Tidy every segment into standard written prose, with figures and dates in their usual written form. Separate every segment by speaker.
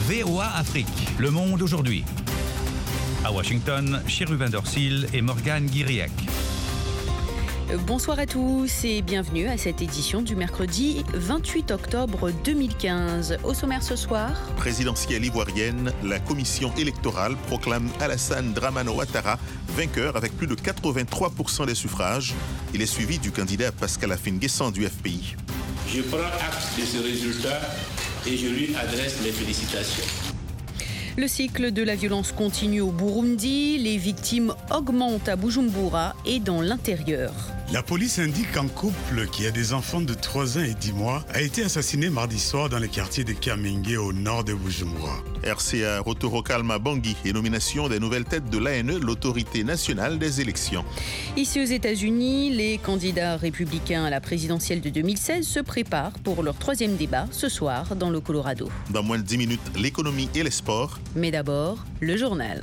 Speaker 1: VOA Afrique, le monde aujourd'hui. À Washington, Chérubin Dorsil et Morgane Guiriec.
Speaker 2: Bonsoir à tous et bienvenue à cette édition du mercredi 28 octobre 2015. Au sommaire ce soir,
Speaker 3: présidentielle ivoirienne, la commission électorale proclame Alassane Dramane Ouattara vainqueur avec plus de 83% des suffrages. Il est suivi du candidat Pascal Affi-N'Guessan du FPI.
Speaker 4: Je prends acte de ce résultat et je lui adresse mes félicitations.
Speaker 2: Le cycle de la violence continue au Burundi. Les victimes augmentent à Bujumbura et dans l'intérieur.
Speaker 5: La police indique qu'un couple qui a des enfants de 3 ans et 10 mois a été assassiné mardi soir dans le quartier de Kamenge au nord de Bujumbura.
Speaker 3: RCA retour au calme à Bangui et nomination des nouvelles têtes de l'ANE, l'autorité nationale des élections.
Speaker 2: Ici aux États-Unis, les candidats républicains à la présidentielle de 2016 se préparent pour leur 3e débat ce soir dans le Colorado.
Speaker 3: Dans moins de 10 minutes, l'économie et les sports.
Speaker 2: Mais d'abord, le journal.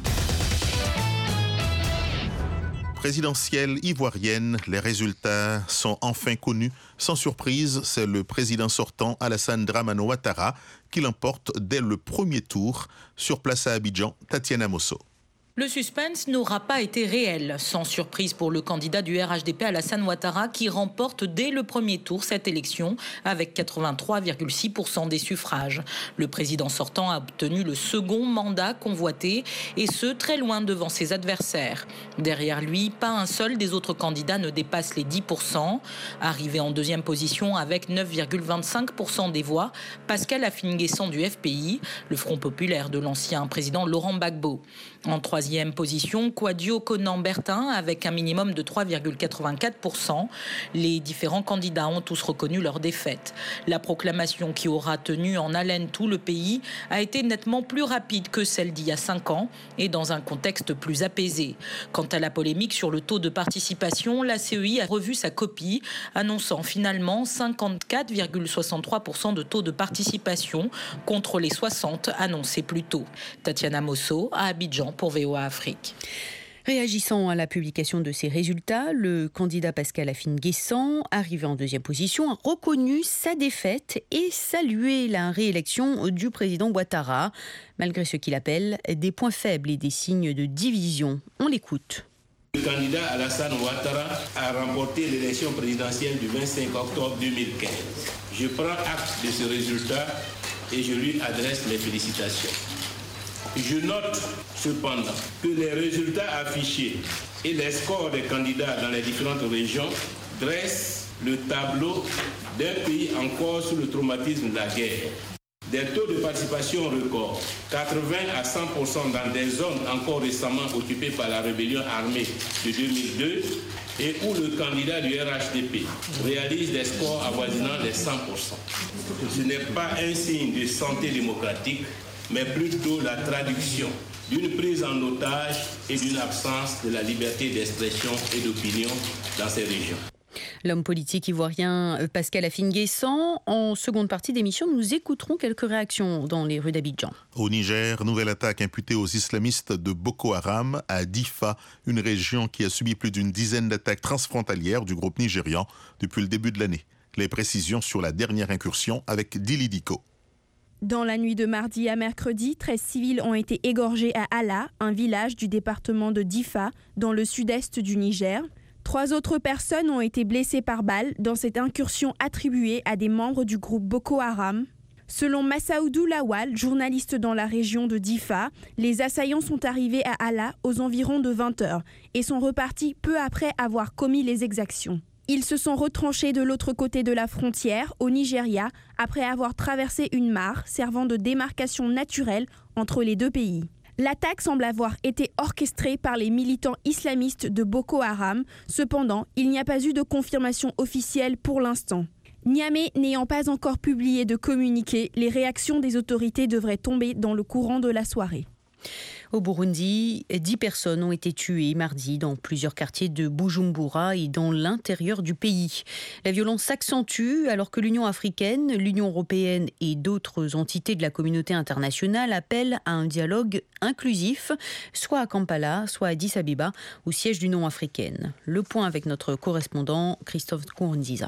Speaker 3: Présidentielle ivoirienne, les résultats sont enfin connus. Sans surprise, c'est le président sortant, Alassane Dramane Ouattara, qui l'emporte dès le premier tour. Sur place à Abidjan, Tatiana Mosso.
Speaker 6: Le suspense n'aura pas été réel, sans surprise pour le candidat du RHDP Alassane Ouattara qui remporte dès le premier tour cette élection avec 83,6% des suffrages. Le président sortant a obtenu le second mandat convoité et ce très loin devant ses adversaires. Derrière lui, pas un seul des autres candidats ne dépasse les 10%. Arrivé en deuxième position avec 9,25% des voix, Pascal Affi-N'Guessan du FPI, le Front populaire de l'ancien président Laurent Gbagbo. En troisième position, Kouadio Konan-Bertin avec un minimum de 3,84%. Les différents candidats ont tous reconnu leur défaite. La proclamation qui aura tenu en haleine tout le pays a été nettement plus rapide que celle d'il y a 5 ans et dans un contexte plus apaisé. Quant à la polémique sur le taux de participation, la CEI a revu sa copie, annonçant finalement 54,63% de taux de participation contre les 60 annoncés plus tôt. Tatiana Mosso à Abidjan pour VOA Afrique.
Speaker 2: Réagissant à la publication de ces résultats, le candidat Pascal Affi-N'Guessan, arrivé en deuxième position, a reconnu sa défaite et salué la réélection du président Ouattara, malgré ce qu'il appelle des points faibles et des signes de division. On l'écoute.
Speaker 4: Le candidat Alassane Ouattara a remporté l'élection présidentielle du 25 octobre 2015. Je prends acte de ce résultat et je lui adresse mes félicitations. Je note cependant que les résultats affichés et les scores des candidats dans les différentes régions dressent le tableau d'un pays encore sous le traumatisme de la guerre. Des taux de participation records, 80 à 100% dans des zones encore récemment occupées par la rébellion armée de 2002 et où le candidat du RHDP réalise des scores avoisinant les 100%. Ce n'est pas un signe de santé démocratique, mais plutôt la traduction d'une prise en otage et d'une absence de la liberté d'expression et d'opinion dans ces régions.
Speaker 2: L'homme politique ivoirien Pascal Affi-N'Guessan. En seconde partie d'émission, nous écouterons quelques réactions dans les rues d'Abidjan.
Speaker 3: Au Niger, nouvelle attaque imputée aux islamistes de Boko Haram à Difa, une région qui a subi plus d'une dizaine d'attaques transfrontalières du groupe nigérian depuis le début de l'année. Les précisions sur la dernière incursion avec Dili Diko.
Speaker 7: Dans la nuit de mardi à mercredi, 13 civils ont été égorgés à Ala, un village du département de Difa, dans le sud-est du Niger. 3 autres personnes ont été blessées par balle dans cette incursion attribuée à des membres du groupe Boko Haram. Selon Massaoudou Lawal, journaliste dans la région de Difa, les assaillants sont arrivés à Ala aux environs de 20h et sont repartis peu après avoir commis les exactions. Ils se sont retranchés de l'autre côté de la frontière, au Nigeria, après avoir traversé une mare servant de démarcation naturelle entre les deux pays. L'attaque semble avoir été orchestrée par les militants islamistes de Boko Haram. Cependant, il n'y a pas eu de confirmation officielle pour l'instant. Niamey n'ayant pas encore publié de communiqué, les réactions des autorités devraient tomber dans le courant de la soirée.
Speaker 2: Au Burundi, 10 personnes ont été tuées mardi dans plusieurs quartiers de Bujumbura et dans l'intérieur du pays. La violence s'accentue alors que l'Union africaine, l'Union européenne et d'autres entités de la communauté internationale appellent à un dialogue inclusif, soit à Kampala, soit à Addis Abeba, au siège de l'Union africaine. Le point avec notre correspondant Christophe Kourunziza.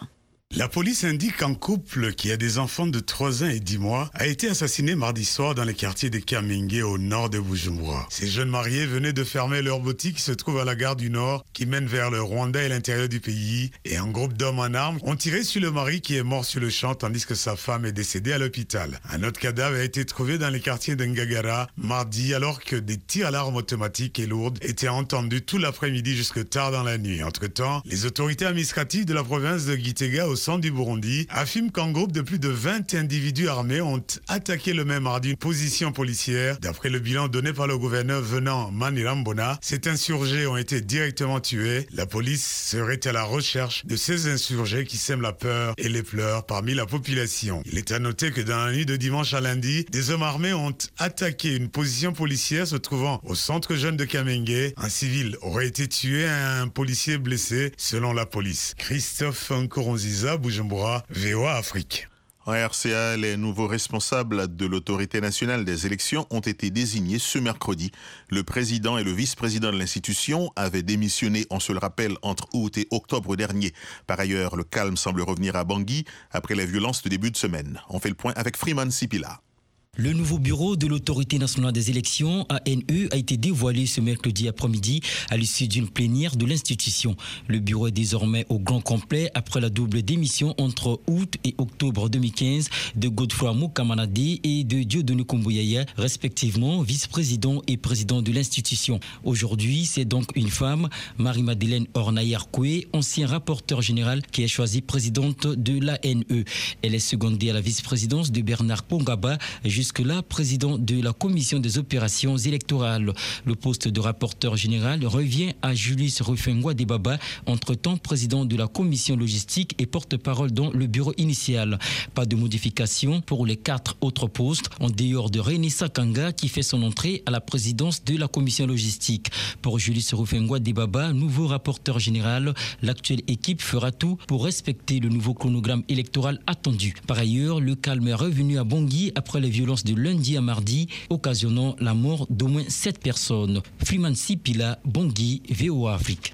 Speaker 5: La police indique qu'un couple qui a des enfants de 3 ans et 10 mois a été assassiné mardi soir dans les quartiers de Kamenge au nord de Bujumbura. Ces jeunes mariés venaient de fermer leur boutique qui se trouve à la gare du Nord qui mène vers le Rwanda et l'intérieur du pays, et un groupe d'hommes en armes ont tiré sur le mari qui est mort sur le champ tandis que sa femme est décédée à l'hôpital. Un autre cadavre a été trouvé dans les quartiers de Ngagara mardi alors que des tirs à l'arme automatique et lourde étaient entendus tout l'après-midi jusque tard dans la nuit. Entre-temps, les autorités administratives de la province de Gitega au centre du Burundi affirment qu'un groupe de plus de 20 individus armés ont attaqué le même mardi une position policière. D'après le bilan donné par le gouverneur venant Manirambona, ces insurgés ont été directement tués. La police serait à la recherche de ces insurgés qui sèment la peur et les pleurs parmi la population. Il est à noter que dans la nuit de dimanche à lundi, des hommes armés ont attaqué une position policière se trouvant au centre jeune de Kamenge. Un civil aurait été tué et un policier blessé selon la police. Christophe Nkurunziza, Bujumbura, VOA Afrique.
Speaker 3: En RCA, les nouveaux responsables de l'autorité nationale des élections ont été désignés ce mercredi. Le président et le vice-président de l'institution avaient démissionné, on se le rappelle, entre août et octobre dernier. Par ailleurs, le calme semble revenir à Bangui après les violences de début de semaine. On fait le point avec Freeman Sipila.
Speaker 8: Le nouveau bureau de l'autorité nationale des élections, ANE, a été dévoilé ce mercredi après-midi à l'issue d'une plénière de l'institution. Le bureau est désormais au grand complet après la double démission entre août et octobre 2015 de Godefroy Mukamanade et de Dieudonné Kumbouyaya, respectivement vice-président et président de l'institution. Aujourd'hui, c'est donc une femme, Marie-Madeleine Ornayar-Koué, ancien rapporteur général, qui est choisie présidente de l'ANE. Elle est secondée à la vice-présidence de Bernard Pongaba, jusque-là président de la commission des opérations électorales. Le poste de rapporteur général revient à Julius Rufengwa Debaba, entre-temps président de la commission logistique et porte-parole dans le bureau initial. Pas de modification pour les 4 autres postes, en dehors de René Sakanga qui fait son entrée à la présidence de la commission logistique. Pour Julius Rufengwa Debaba, nouveau rapporteur général, l'actuelle équipe fera tout pour respecter le nouveau chronogramme électoral attendu. Par ailleurs, le calme est revenu à Bangui après les violences de lundi à mardi, occasionnant la mort d'au moins 7 personnes. Freeman Sipila, Bangui, VOA Afrique.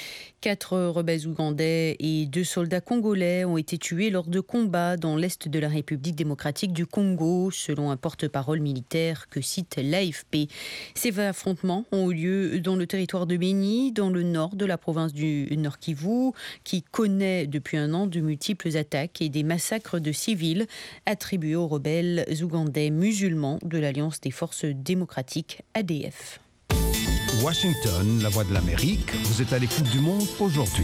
Speaker 2: 4 rebelles ougandais et 2 soldats congolais ont été tués lors de combats dans l'est de la République démocratique du Congo, selon un porte-parole militaire que cite l'AFP. Ces affrontements ont eu lieu dans le territoire de Beni, dans le nord de la province du Nord Kivu, qui connaît depuis un an de multiples attaques et des massacres de civils attribués aux rebelles ougandais musulmans de l'Alliance des forces démocratiques ADF.
Speaker 9: Washington, la voix de l'Amérique, vous êtes à l'écoute du monde aujourd'hui.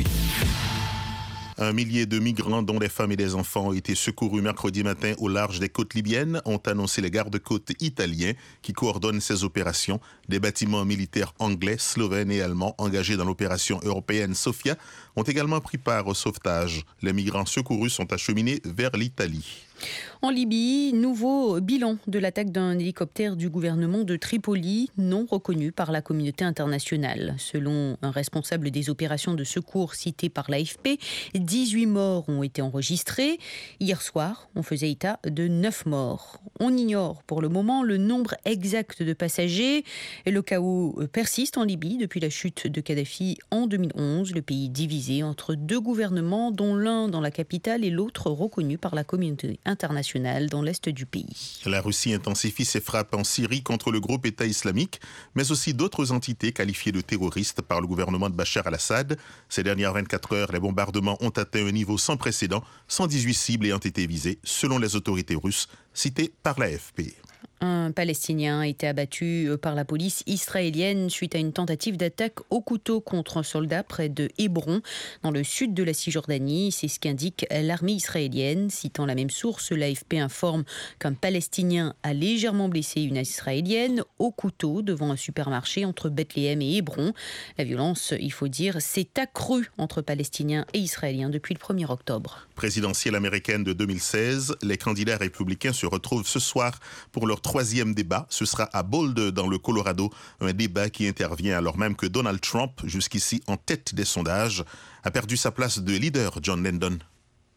Speaker 3: Un millier de migrants, dont des femmes et des enfants, ont été secourus mercredi matin au large des côtes libyennes, ont annoncé les gardes-côtes italiens qui coordonnent ces opérations. Des bâtiments militaires anglais, slovènes et allemands engagés dans l'opération européenne Sophia ont également pris part au sauvetage. Les migrants secourus sont acheminés vers l'Italie.
Speaker 2: En Libye, nouveau bilan de l'attaque d'un hélicoptère du gouvernement de Tripoli, non reconnu par la communauté internationale. Selon un responsable des opérations de secours cité par l'AFP, 18 morts ont été enregistrés. Hier soir, on faisait état de 9 morts. On ignore pour le moment le nombre exact de passagers. Le chaos persiste en Libye depuis la chute de Kadhafi en 2011. Le pays divisé entre 2 gouvernements, dont l'un dans la capitale et l'autre reconnu par la communauté internationale dans l'est du pays.
Speaker 3: La Russie intensifie ses frappes en Syrie contre le groupe État islamique, mais aussi d'autres entités qualifiées de terroristes par le gouvernement de Bachar al-Assad. Ces dernières 24 heures, les bombardements ont atteint un niveau sans précédent, 118 cibles ayant été visées, selon les autorités russes, citées par l'AFP.
Speaker 2: Un Palestinien a été abattu par la police israélienne suite à une tentative d'attaque au couteau contre un soldat près de Hébron, dans le sud de la Cisjordanie. C'est ce qu'indique l'armée israélienne. Citant la même source, l'AFP informe qu'un Palestinien a légèrement blessé une Israélienne au couteau devant un supermarché entre Bethléem et Hébron. La violence, il faut dire, s'est accrue entre Palestiniens et Israéliens depuis le 1er octobre.
Speaker 3: Présidentielle américaine de 2016, les candidats républicains se retrouvent ce soir pour leur 3e débat. Ce sera à Boulder, dans le Colorado, un débat qui intervient alors même que Donald Trump, jusqu'ici en tête des sondages, a perdu sa place de leader. John Landon.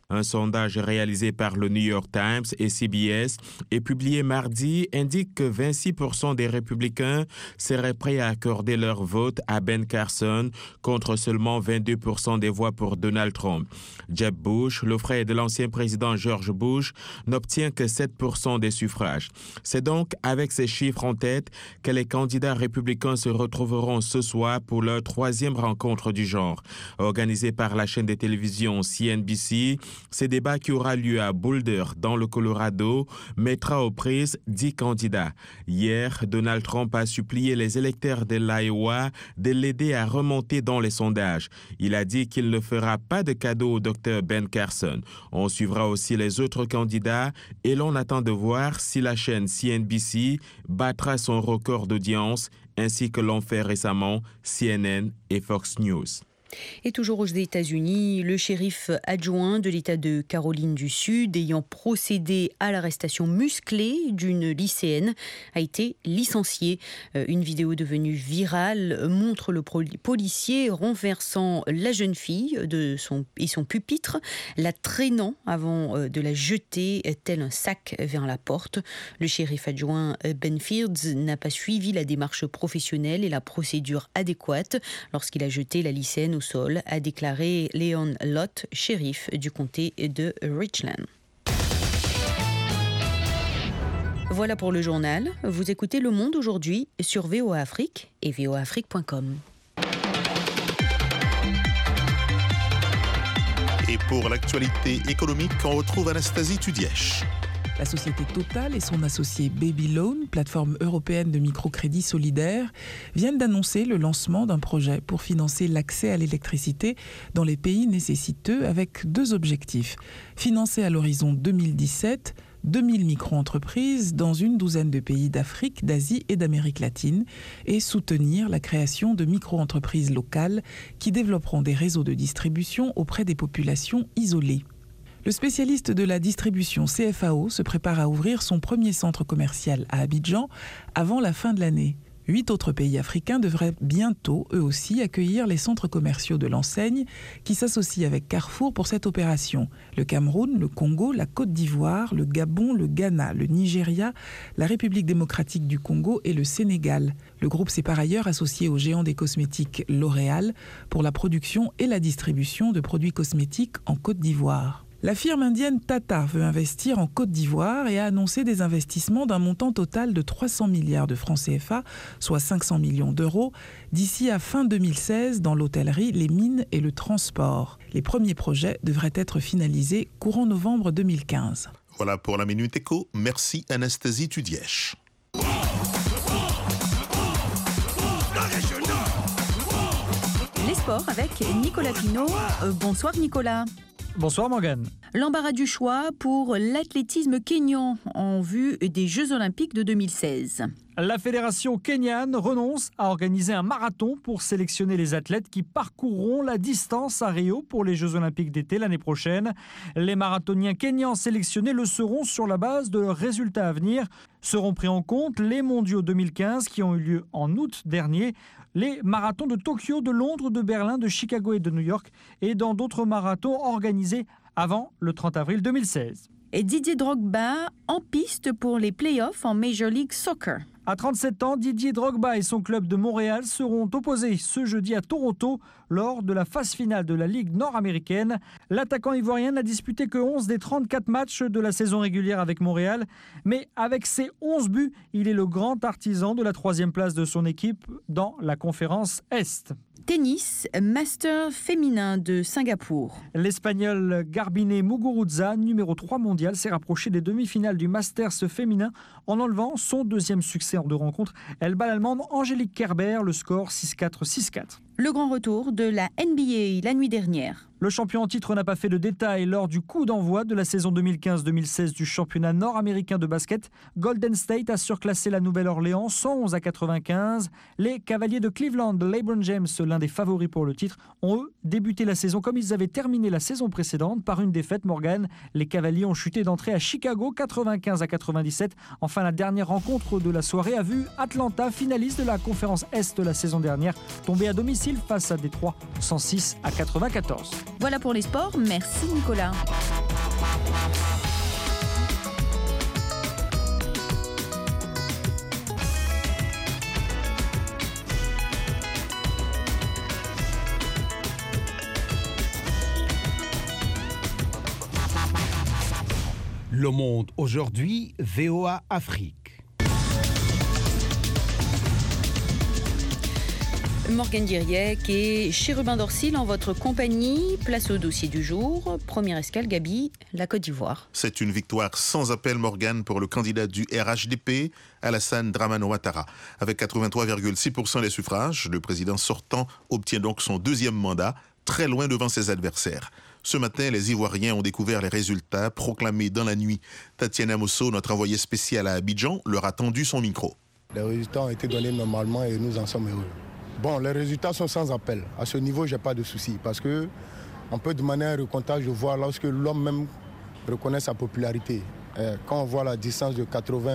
Speaker 10: Un sondage réalisé par le New York Times et CBS et publié mardi indique que 26% des républicains seraient prêts à accorder leur vote à Ben Carson contre seulement 22% des voix pour Donald Trump. Jeb Bush, le frère de l'ancien président George Bush, n'obtient que 7% des suffrages. C'est donc avec ces chiffres en tête que les candidats républicains se retrouveront ce soir pour leur troisième rencontre du genre. Organisée par la chaîne de télévision CNBC, ce débat qui aura lieu à Boulder, dans le Colorado, mettra aux prises 10 candidats. Hier, Donald Trump a supplié les électeurs de l'Iowa de l'aider à remonter dans les sondages. Il a dit qu'il ne fera pas de cadeau au Dr Ben Carson. On suivra aussi les autres candidats et l'on attend de voir si la chaîne CNBC battra son record d'audience, ainsi que l'ont fait récemment CNN et Fox News.
Speaker 2: Et toujours aux États-Unis, le shérif adjoint de l'État de Caroline du Sud, ayant procédé à l'arrestation musclée d'une lycéenne, a été licencié. Une vidéo devenue virale montre le policier renversant la jeune fille et son pupitre, la traînant avant de la jeter tel un sac vers la porte. Le shérif adjoint Ben Fields n'a pas suivi la démarche professionnelle et la procédure adéquate lorsqu'il a jeté la lycéenne au sol, a déclaré Leon Lott, shérif du comté de Richland. Voilà pour le journal. Vous écoutez Le Monde aujourd'hui sur VOA Afrique et voaafrique.com.
Speaker 3: Et pour l'actualité économique, on retrouve Anastasie Tudièche.
Speaker 11: La société Total et son associé Babyloan, plateforme européenne de microcrédit solidaire, viennent d'annoncer le lancement d'un projet pour financer l'accès à l'électricité dans les pays nécessiteux avec 2 objectifs. Financer à l'horizon 2017 2000 micro-entreprises dans une douzaine de pays d'Afrique, d'Asie et d'Amérique latine et soutenir la création de micro-entreprises locales qui développeront des réseaux de distribution auprès des populations isolées. Le spécialiste de la distribution CFAO se prépare à ouvrir son premier centre commercial à Abidjan avant la fin de l'année. 8 autres pays africains devraient bientôt, eux aussi, accueillir les centres commerciaux de l'enseigne qui s'associent avec Carrefour pour cette opération. Le Cameroun, le Congo, la Côte d'Ivoire, le Gabon, le Ghana, le Nigeria, la République démocratique du Congo et le Sénégal. Le groupe s'est par ailleurs associé au géant des cosmétiques L'Oréal pour la production et la distribution de produits cosmétiques en Côte d'Ivoire. La firme indienne Tata veut investir en Côte d'Ivoire et a annoncé des investissements d'un montant total de 300 milliards de francs CFA, soit 500 millions d'euros, d'ici à fin 2016 dans l'hôtellerie, les mines et le transport. Les premiers projets devraient être finalisés courant novembre 2015.
Speaker 3: Voilà pour la Minute Éco. Merci Anastasie Tudièche.
Speaker 2: Les sports avec Nicolas Pinault. Bonsoir Nicolas.
Speaker 12: Bonsoir Morgane.
Speaker 2: L'embarras du choix pour l'athlétisme kényan en vue des Jeux Olympiques de 2016.
Speaker 12: La fédération kenyane renonce à organiser un marathon pour sélectionner les athlètes qui parcourront la distance à Rio pour les Jeux Olympiques d'été l'année prochaine. Les marathoniens kenyans sélectionnés le seront sur la base de leurs résultats à venir. Seront pris en compte les mondiaux 2015 qui ont eu lieu en août dernier, les marathons de Tokyo, de Londres, de Berlin, de Chicago et de New York et dans d'autres marathons organisés avant le 30 avril 2016.
Speaker 2: Et Didier Drogba en piste pour les playoffs en Major League Soccer.
Speaker 12: À 37 ans, Didier Drogba et son club de Montréal seront opposés ce jeudi à Toronto lors de la phase finale de la Ligue nord-américaine. L'attaquant ivoirien n'a disputé que 11 des 34 matchs de la saison régulière avec Montréal. Mais avec ses 11 buts, il est le grand artisan de la 3e place de son équipe dans la conférence Est.
Speaker 2: Tennis, Master féminin de Singapour.
Speaker 12: L'Espagnol Garbine Muguruza, numéro 3 mondial, s'est rapproché des demi-finales du Masters féminin en enlevant son 2e succès en 2 rencontres. Elle bat l'Allemande Angélique Kerber, le score 6-4, 6-4.
Speaker 2: Le grand retour de la NBA la nuit dernière.
Speaker 12: Le champion en titre n'a pas fait de détails lors du coup d'envoi de la saison 2015-2016 du championnat nord-américain de basket. Golden State a surclassé la Nouvelle-Orléans 111-95. Les Cavaliers de Cleveland de LeBron James, l'un des favoris pour le titre, ont eux débuté la saison comme ils avaient terminé la saison précédente par une défaite. Morgane, les Cavaliers ont chuté d'entrée à Chicago 95-97. Enfin, la dernière rencontre de la soirée a vu Atlanta, finaliste de la conférence Est la saison dernière, tomber à domicile face à Détroit 106-94.
Speaker 2: Voilà pour les sports, merci Nicolas.
Speaker 9: Le Monde aujourd'hui, VOA Afrique.
Speaker 2: Morgane Guiriec et Chérubin Dorsil en votre compagnie. Place au dossier du jour. Première escale, Gabi, la Côte d'Ivoire.
Speaker 3: C'est une victoire sans appel, Morgane, pour le candidat du RHDP, Alassane Dramane Ouattara. Avec 83,6% des suffrages, le président sortant obtient donc son deuxième mandat, très loin devant ses adversaires. Ce matin, les Ivoiriens ont découvert les résultats proclamés dans la nuit. Tatiana Mosso, notre envoyée spéciale à Abidjan, leur a tendu son micro.
Speaker 13: Les résultats ont été donnés normalement et nous en sommes heureux. Bon, les résultats sont sans appel. À ce niveau, je n'ai pas de souci parce qu'on peut demander un recomptage de voir lorsque l'homme même reconnaît sa popularité. Quand on voit la distance de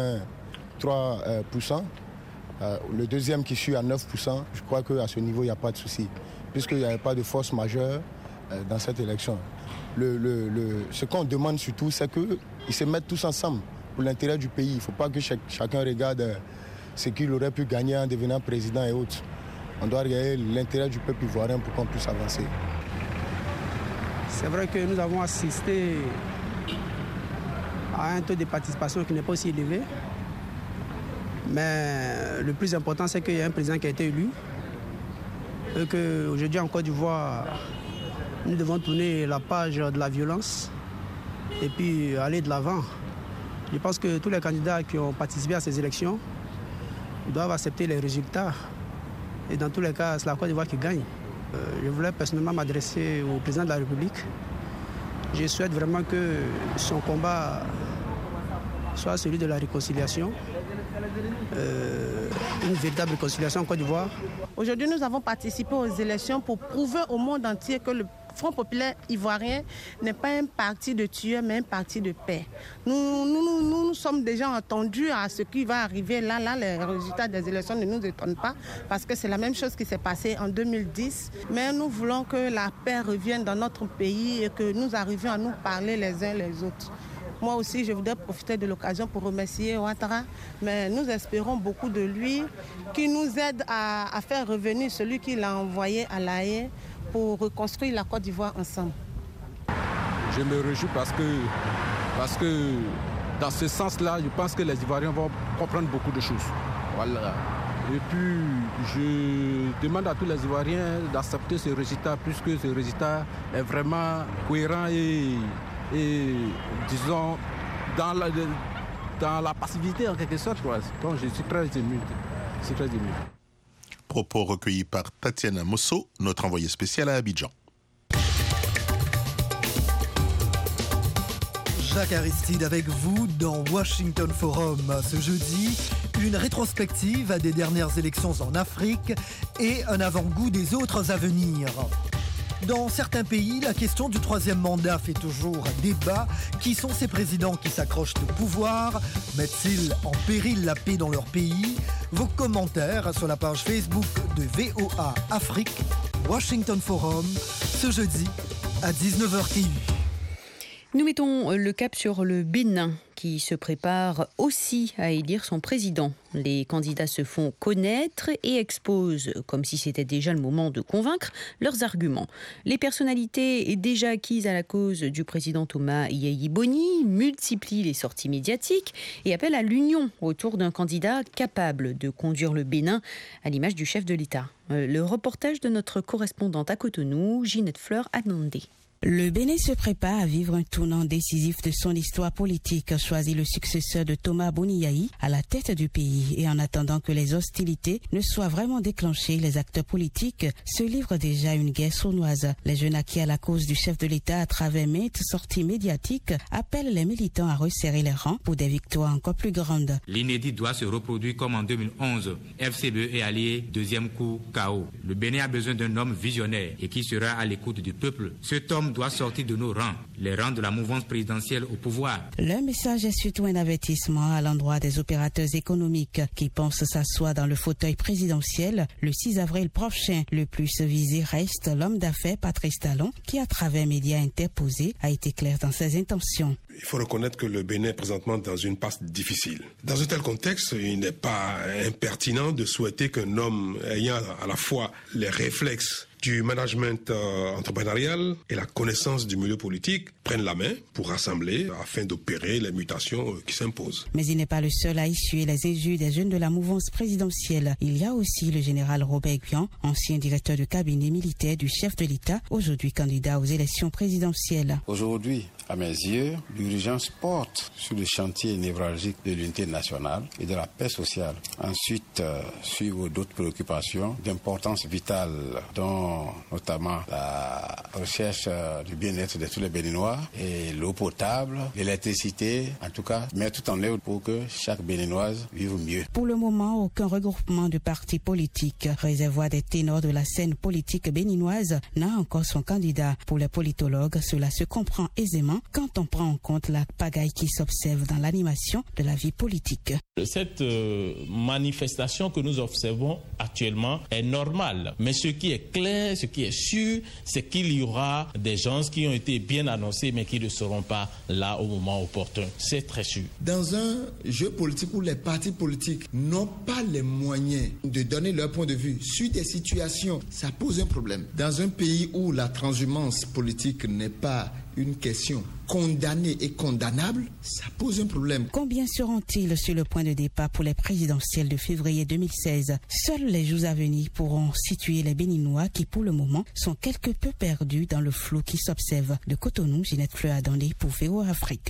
Speaker 13: 83%, le deuxième qui suit à 9%, je crois qu'à ce niveau, il n'y a pas de souci, puisqu'il n'y avait pas de force majeure dans cette élection. Ce qu'on demande surtout, c'est qu'ils se mettent tous ensemble pour l'intérêt du pays. Il ne faut pas que chacun regarde ce qu'il aurait pu gagner en devenant président et autres. On doit regarder l'intérêt du peuple ivoirien pour qu'on puisse avancer.
Speaker 14: C'est vrai que nous avons assisté à un taux de participation qui n'est pas aussi élevé. Mais le plus important, c'est qu'il y a un président qui a été élu. Et qu'aujourd'hui, en Côte d'Ivoire, nous devons tourner la page de la violence et puis aller de l'avant. Je pense que tous les candidats qui ont participé à ces élections doivent accepter les résultats. Et dans tous les cas, c'est la Côte d'Ivoire qui gagne. Je voulais personnellement m'adresser au président de la République. Je souhaite vraiment que son combat soit celui de la réconciliation, une véritable réconciliation en Côte d'Ivoire.
Speaker 15: Aujourd'hui, nous avons participé aux élections pour prouver au monde entier que le Front populaire ivoirien n'est pas un parti de tueurs, mais un parti de paix. Nous sommes déjà entendus à ce qui va arriver là. Les résultats des élections ne nous étonnent pas parce que c'est la même chose qui s'est passée en 2010. Mais nous voulons que la paix revienne dans notre pays et que nous arrivions à nous parler les uns les autres. Moi aussi, je voudrais profiter de l'occasion pour remercier Ouattara, mais nous espérons beaucoup de lui, qui nous aide à faire revenir celui qui l'a envoyé à La Haye pour reconstruire la Côte d'Ivoire ensemble.
Speaker 16: Je me réjouis parce que dans ce sens-là, je pense que les Ivoiriens vont comprendre beaucoup de choses. Voilà. Et puis, je demande à tous les Ivoiriens d'accepter ce résultat, puisque ce résultat est vraiment cohérent et disons, dans la passivité en quelque sorte. Donc je suis très ému.
Speaker 3: Propos recueillis par Tatiana Mosso, notre envoyée spéciale à Abidjan.
Speaker 17: Jacques Aristide avec vous dans Washington Forum. Ce jeudi, une rétrospective des dernières élections en Afrique et un avant-goût des autres à venir. Dans certains pays, la question du troisième mandat fait toujours débat. Qui sont ces présidents qui s'accrochent au pouvoir? Mettent-ils en péril la paix dans leur pays? Vos commentaires sur la page Facebook de VOA Afrique, Washington Forum, ce jeudi à 19h TU.
Speaker 2: Nous mettons le cap sur le Bénin qui se prépare aussi à élire son président. Les candidats se font connaître et exposent, comme si c'était déjà le moment de convaincre, leurs arguments. Les personnalités déjà acquises à la cause du président Thomas Yayi Boni multiplient les sorties médiatiques et appellent à l'union autour d'un candidat capable de conduire le Bénin à l'image du chef de l'État. Le reportage de notre correspondante à Cotonou, Ginette Fleur-Anandé.
Speaker 18: Le Bénin se prépare à vivre un tournant décisif de son histoire politique, choisit le successeur de Thomas Boni Yayi à la tête du pays. Et en attendant que les hostilités ne soient vraiment déclenchées, les acteurs politiques se livrent déjà à une guerre sournoise. Les jeunes acquis à la cause du chef de l'État à travers maintes sorties médiatiques appellent les militants à resserrer les rangs pour des victoires encore plus grandes.
Speaker 19: L'inédit doit se reproduire comme en 2011. FCBE est allié, deuxième coup, KO. Le Bénin a besoin d'un homme visionnaire et qui sera à l'écoute du peuple. Cet homme doit sortir de nos rangs, les rangs de la mouvance présidentielle au pouvoir.
Speaker 18: Le message est surtout un avertissement à l'endroit des opérateurs économiques qui pensent s'asseoir dans le fauteuil présidentiel le 6 avril prochain. Le plus visé reste l'homme d'affaires Patrice Talon qui, à travers médias interposés, a été clair dans ses intentions.
Speaker 20: Il faut reconnaître que le Bénin est présentement dans une passe difficile. Dans un tel contexte, il n'est pas impertinent de souhaiter qu'un homme ayant à la fois les réflexes du management entrepreneurial et la connaissance du milieu politique prennent la main pour rassembler afin d'opérer les mutations qui s'imposent.
Speaker 18: Mais il n'est pas le seul à essuyer les injures des jeunes de la mouvance présidentielle. Il y a aussi le général Robert Guian, ancien directeur du cabinet militaire du chef de l'État, aujourd'hui candidat aux élections présidentielles.
Speaker 21: Aujourd'hui, à mes yeux, l'urgence porte sur le chantier névralgique de l'unité nationale et de la paix sociale. Ensuite, suivent d'autres préoccupations d'importance vitale, dont notamment la recherche du bien-être de tous les Béninois et l'eau potable, l'électricité, en tout cas, mettre tout en œuvre pour que chaque Béninoise vive mieux.
Speaker 18: Pour le moment, aucun regroupement de partis politiques, réservoir des ténors de la scène politique béninoise, n'a encore son candidat. Pour les politologues, cela se comprend aisément quand on prend en compte la pagaille qui s'observe dans l'animation de la vie politique.
Speaker 22: Cette manifestation que nous observons actuellement est normale, mais ce qui est clair, ce qui est sûr, c'est qu'il y aura des gens qui ont été bien annoncés mais qui ne seront pas là au moment opportun. C'est très sûr.
Speaker 23: Dans un jeu politique où les partis politiques n'ont pas les moyens de donner leur point de vue sur des situations, ça pose un problème. Dans un pays où la transhumance politique n'est pas une question condamnée et condamnable, ça pose un problème.
Speaker 18: Combien seront-ils sur le point de départ pour les présidentielles de février 2016? Seuls les jours à venir pourront situer les Béninois qui, pour le moment, sont quelque peu perdus dans le flou qui s'observe. De Cotonou, Ginette Fleur-Adandé pour VOA Afrique.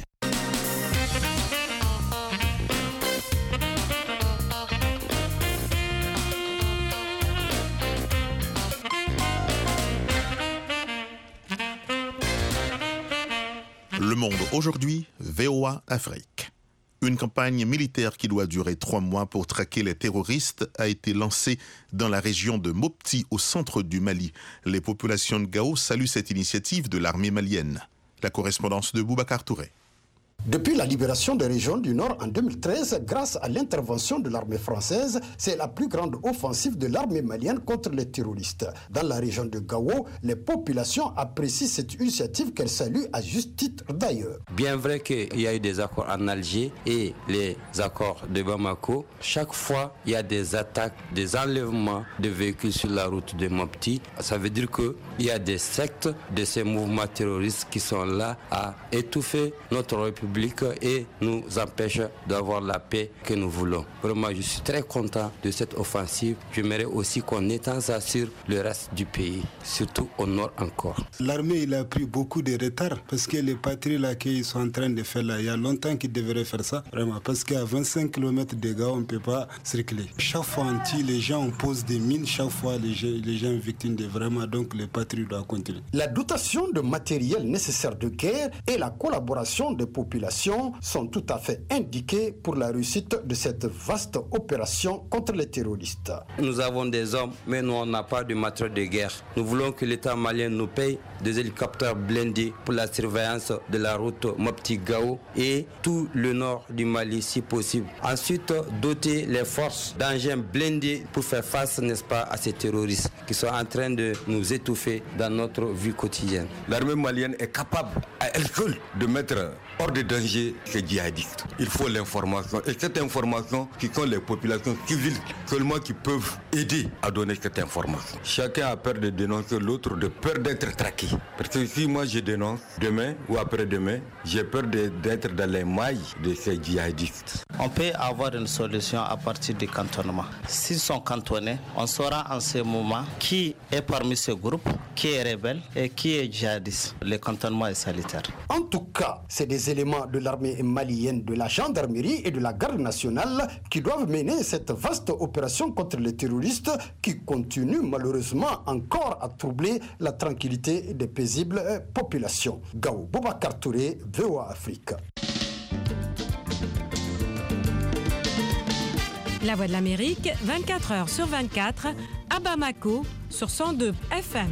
Speaker 3: Le Monde aujourd'hui, VOA Afrique. Une campagne militaire qui doit durer 3 mois pour traquer les terroristes a été lancée dans la région de Mopti, au centre du Mali. Les populations de Gao saluent cette initiative de l'armée malienne. La correspondance de Boubacar Touré.
Speaker 24: Depuis la libération des régions du Nord en 2013, grâce à l'intervention de l'armée française, c'est la plus grande offensive de l'armée malienne contre les terroristes. Dans la région de Gao, les populations apprécient cette initiative qu'elles saluent à juste titre d'ailleurs.
Speaker 25: Bien vrai qu'il y a eu des accords en Alger et les accords de Bamako, chaque fois il y a des attaques, des enlèvements de véhicules sur la route de Mopti. Ça veut dire qu'il y a des sectes de ces mouvements terroristes qui sont là à étouffer notre République et nous empêche d'avoir la paix que nous voulons. Vraiment, je suis très content de cette offensive. J'aimerais aussi qu'on étende ça sur le reste du pays, surtout au nord encore.
Speaker 26: L'armée, il a pris beaucoup de retard parce que les patrouilles là qu'ils sont en train de faire là, il y a longtemps qu'ils devraient faire ça, vraiment, parce qu'à 25 km de Gao, on ne peut pas circuler. Chaque fois on tue les gens, on pose des mines, chaque fois les gens victimes de vraiment, donc les patrouilles doivent continuer.
Speaker 24: La dotation de matériel nécessaire de guerre et la collaboration des populations sont tout à fait indiquées pour la réussite de cette vaste opération contre les terroristes.
Speaker 25: Nous avons des hommes, mais nous on n'a pas de matériel de guerre. Nous voulons que l'État malien nous paye des hélicoptères blindés pour la surveillance de la route Mopti-Gao et tout le nord du Mali si possible. Ensuite, doter les forces d'engins blindés pour faire face, n'est-ce pas, à ces terroristes qui sont en train de nous étouffer dans notre vie quotidienne.
Speaker 27: L'armée malienne est capable à elle seule de mettre hors de danger ces djihadistes. Il faut l'information. Et cette information, qui sont les populations civiles seulement qui peuvent aider à donner cette information. Chacun a peur de dénoncer l'autre, de peur d'être traqué. Parce que si moi je dénonce, demain ou après-demain, j'ai peur d'être dans les mailles de ces djihadistes.
Speaker 25: On peut avoir une solution à partir du cantonnement. S'ils sont cantonnés, on saura en ce moment qui est parmi ce groupe, qui est rebelle et qui est djihadiste. Le cantonnement est salutaire.
Speaker 24: En tout cas, c'est des éléments de l'armée malienne, de la gendarmerie et de la garde nationale qui doivent mener cette vaste opération contre les terroristes qui continuent malheureusement encore à troubler la tranquillité des paisibles populations. Gao Boubacar Touré, VOA Afrique.
Speaker 28: La Voix de l'Amérique, 24 heures sur 24, à Bamako, sur 102 FM.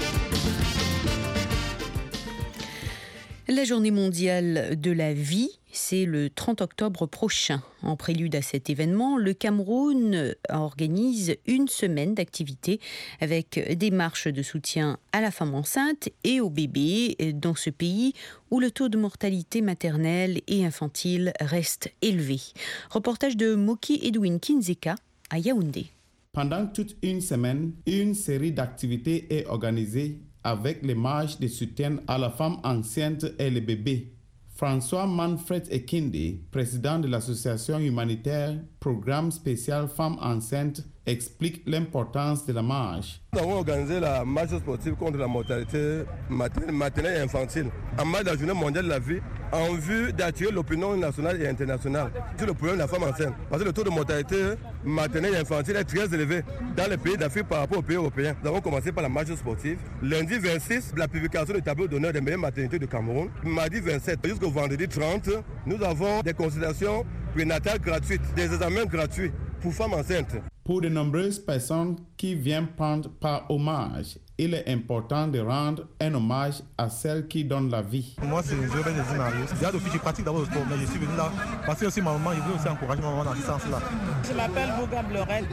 Speaker 2: La journée mondiale de la vie C'est le 30 octobre prochain. En prélude à cet événement, le Cameroun organise une semaine d'activités avec des marches de soutien à la femme enceinte et aux bébés dans ce pays où le taux de mortalité maternelle et infantile reste élevé. Reportage de Moki Edwin Kinzeka à Yaoundé.
Speaker 1: Pendant toute une semaine, une série d'activités est organisée avec les marches de soutien à la femme enceinte et les bébés. François Manfred Ekinde, président de l'association humanitaire Programme spécial Femmes enceintes, explique l'importance de la marche.
Speaker 4: Nous avons organisé la marche sportive contre la mortalité maternelle et infantile en marge de la Journée mondiale de la vie en vue d'attirer l'opinion nationale et internationale sur le problème de la femme enceinte. Parce que le taux de mortalité maternelle et infantile est très élevé dans les pays d'Afrique par rapport aux pays européens. Nous avons commencé par la marche sportive. Lundi 26, la publication du tableau d'honneur des meilleures maternités du Cameroun. Mardi 27 jusqu'au vendredi 30, nous avons des consultations prénatales gratuites, des examens gratuits pour femmes enceintes.
Speaker 1: Pour de nombreuses personnes qui viennent prendre part au marche, il est important de rendre un hommage à celles qui donnent la vie.
Speaker 5: Moi, c'est Joël Marius. Je pratique d'abord le sport, mais je suis venu là parce que aussi ma maman, je veux aussi encourager ma maman dans ce sens-là.
Speaker 6: Je m'appelle Bouga Blorette.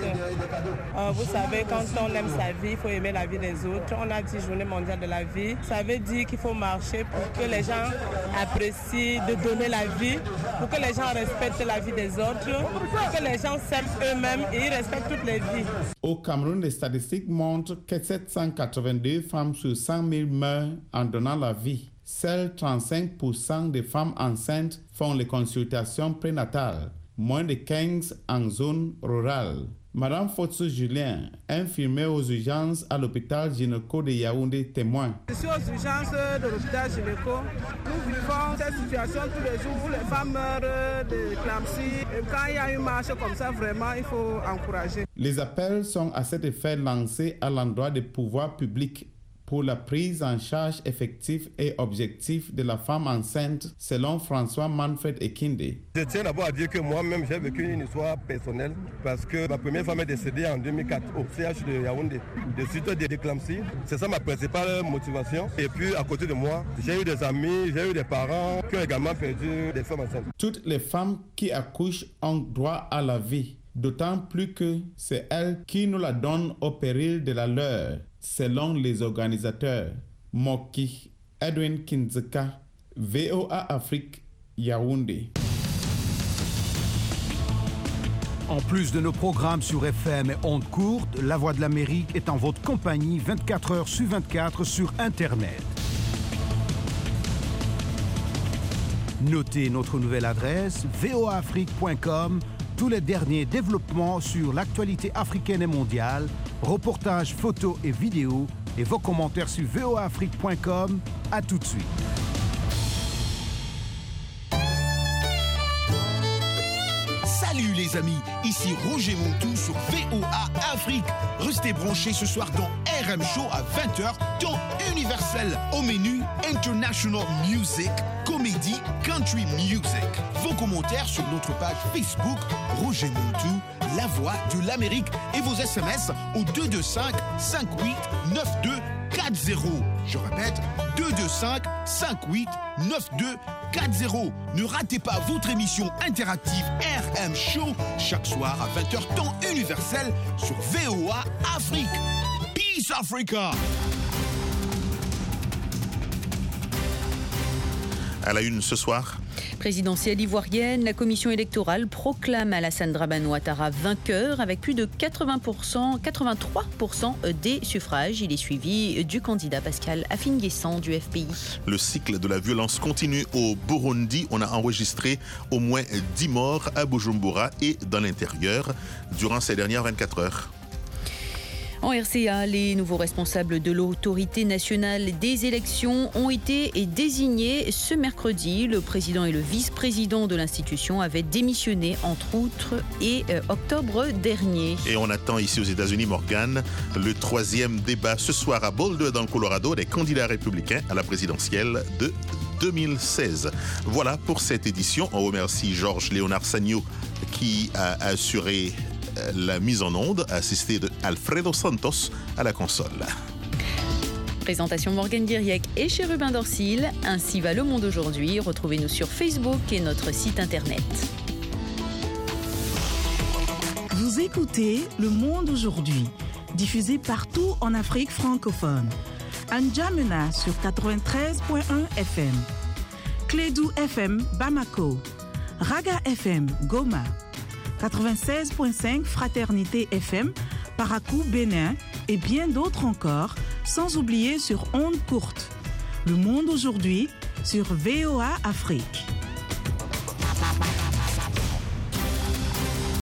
Speaker 6: Vous savez, quand on aime sa vie, il faut aimer la vie des autres. On a dit Journée mondiale de la vie. Ça veut dire qu'il faut marcher pour que les gens apprécient de donner la vie, pour que les gens respectent la vie des autres, pour que les gens s'aiment eux-mêmes et ils respectent toutes les vies.
Speaker 1: Au Cameroun, les statistiques montrent que 782 femmes sur 100 000 meurent en donnant la vie. Seuls 35% des femmes enceintes font les consultations prénatales, moins de 15 en zone rurale. Madame Fotso Julien, infirmière aux urgences à l'hôpital gynéco de Yaoundé, témoin.
Speaker 7: Je suis aux urgences de l'hôpital gynéco. Nous vivons cette situation tous les jours où les femmes meurent de éclampsie. Et quand il y a une marche comme ça, vraiment, il faut encourager.
Speaker 1: Les appels sont à cet effet lancés à l'endroit des pouvoirs publics pour la prise en charge effective et objective de la femme enceinte, selon François Manfred Ekinde.
Speaker 4: Je tiens d'abord à dire que moi-même, j'ai vécu une histoire personnelle parce que ma première femme est décédée en 2004 au CH de Yaoundé, de suite d'éclampsie. C'est ça ma principale motivation. Et puis, à côté de moi, j'ai eu des amis, j'ai eu des parents qui ont également perdu des femmes enceintes.
Speaker 1: Toutes les femmes qui accouchent ont droit à la vie, d'autant plus que c'est elles qui nous la donnent au péril de la leur. Selon les organisateurs, Moki Edwin Kinzeka, VOA Afrique, Yaoundé.
Speaker 9: En plus de nos programmes sur FM et ondes courtes, La Voix de l'Amérique est en votre compagnie 24 heures sur 24 sur Internet. Notez notre nouvelle adresse voaafrique.com. Tous les derniers développements sur l'actualité africaine et mondiale, reportages, photos et vidéos, et vos commentaires sur voaafrique.com. À tout de suite.
Speaker 8: Salut les amis, ici Roger Montou sur VOA Afrique. Restez branchés ce soir dans RM Show à 20h, temps universel. Au menu, International Music, Comédie, Country Music. Vos commentaires sur notre page Facebook, Roger Montou, La Voix de l'Amérique. Et vos SMS au 225 58 92 40. Je répète, 225 58 92 40. Ne ratez pas votre émission interactive RM Show chaque soir à 20h temps universel sur VOA Afrique. Peace Africa.
Speaker 3: À la une ce soir.
Speaker 2: Présidentielle ivoirienne, la commission électorale proclame Alassane Dramane Ouattara vainqueur avec plus de 83% des suffrages. Il est suivi du candidat Pascal Afin-Guessant du FPI.
Speaker 3: Le cycle de la violence continue au Burundi. On a enregistré au moins 10 morts à Bujumbura et dans l'intérieur durant ces dernières 24 heures.
Speaker 2: En RCA, les nouveaux responsables de l'autorité nationale des élections ont été désignés ce mercredi. Le président et le vice-président de l'institution avaient démissionné entre autres et octobre dernier.
Speaker 3: Et on attend ici aux États-Unis, Morgane, le 3e débat ce soir à Boulder dans le Colorado des candidats républicains à la présidentielle de 2016. Voilà pour cette édition. On remercie Georges Léonard Sagno qui a assuré la mise en onde, assistée de Alfredo Santos à la console.
Speaker 2: Présentation Morgane Guiriec et Chérubin Dorsil. Ainsi va le monde aujourd'hui. Retrouvez-nous sur Facebook et notre site internet.
Speaker 10: Vous écoutez Le Monde aujourd'hui, diffusé partout en Afrique francophone. N'Djamena sur 93.1 FM. Clédou FM Bamako. Raga FM Goma. 96.5 Fraternité FM Parakou Bénin et bien d'autres encore, sans oublier sur ondes courtes. Le Monde aujourd'hui sur VOA Afrique.